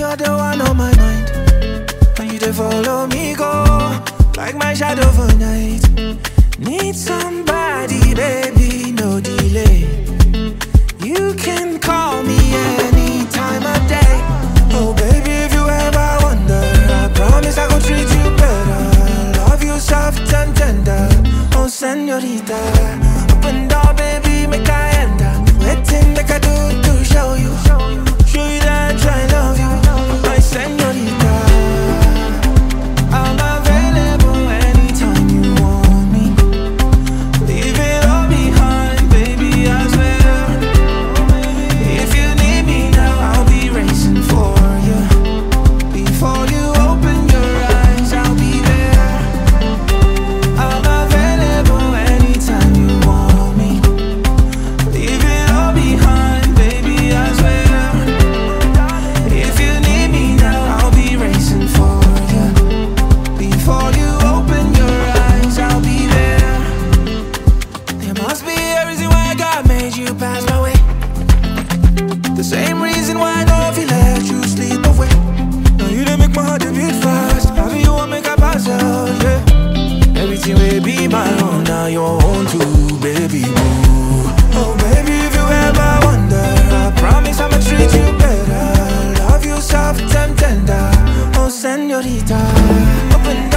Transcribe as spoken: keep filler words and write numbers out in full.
you're the one on my mind. And you to follow me go, like my shadow for night. Need somebody, baby, no delay. You can call me any time of day. Oh baby, if you ever wonder, I promise I gon' treat you better. Love you soft and tender, oh señorita. Open door, baby, make I enter. Waiting, make I do to show you, show you that I try love you, my señorita. I'm available anytime you want me. Leave it all behind, baby, I swear. If you need me now, I'll be racing for you. Before you open your eyes, I'll be there. I'm available anytime you want me. Leave it all behind, baby, I swear. If you need me now, I'll be racing for you. Before you open your eyes, I'll be there. There must be a reason why God made you pass my way. The same reason why I know if he let you sleep away. Now you done make my heart to beat fast. How do you want make a pass out, yeah? Everything will be my own, now your own too, baby boo. Oh baby, if you ever wonder, I promise I'ma treat you better. Love you soft and tender, oh señorita. Open